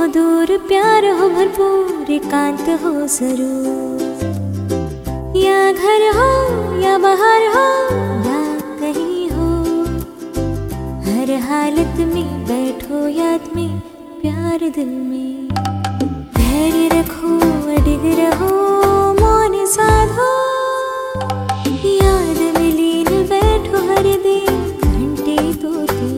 हो दूर, प्यार हो भरपूर, एकांत हो जरूर। या घर हो या बाहर हो या कहीं हो, हर हालत में बैठो याद में, प्यार दिल में। धैर्य रखो, अडिग रहो, मौन साधो, याद में लीन बैठो हर दिन, घंटे दो तीन।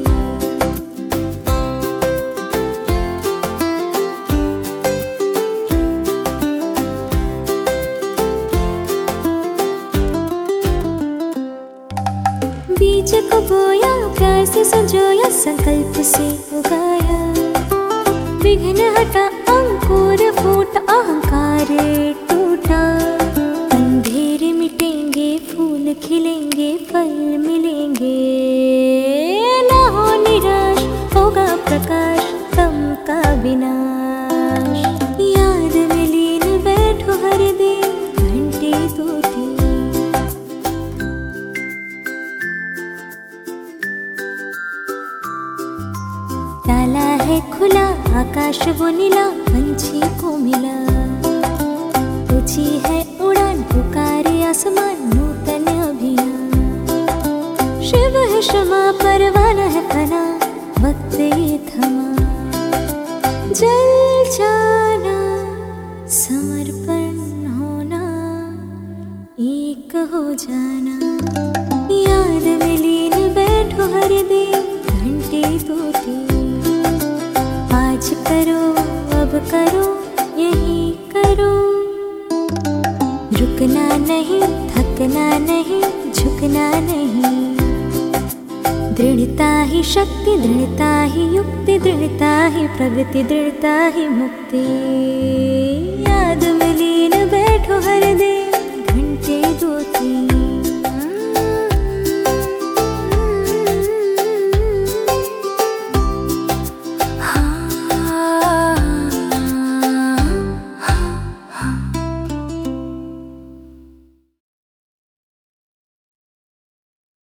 बीज को बोया, प्यार से संजोया, संकल्प से उगाया। विघ्न हटा, अंकुर फूटा, अहंकार टूटा। अंधेरे मिटेंगे, फूल खिलेंगे, फल मिलेंगे। ना हो निराश, होगा प्रकाश, तम का विनाश। याद में लीन बैठो हर दिन, घंटे दो तीन। ताला है खुला, आकाश वो नीला, पंछी को मिला। ऊंची है उड़ान, पुकारे आसमान, नूतन अभियान। शिव है क्षमा, परवाना है फना, वक्त ये थमा। जल जाना, समर्पण होना, एक हो जाना। याद में लीन बैठो हर दिन, घंटे दो तीन। आज करो, अब करो, यही करो। रुकना नहीं, थकना नहीं, झुकना नहीं। दृढ़ता ही शक्ति, दृढ़ता ही युक्ति, दृढ़ता ही प्रगति, दृढ़ता ही मुक्ति।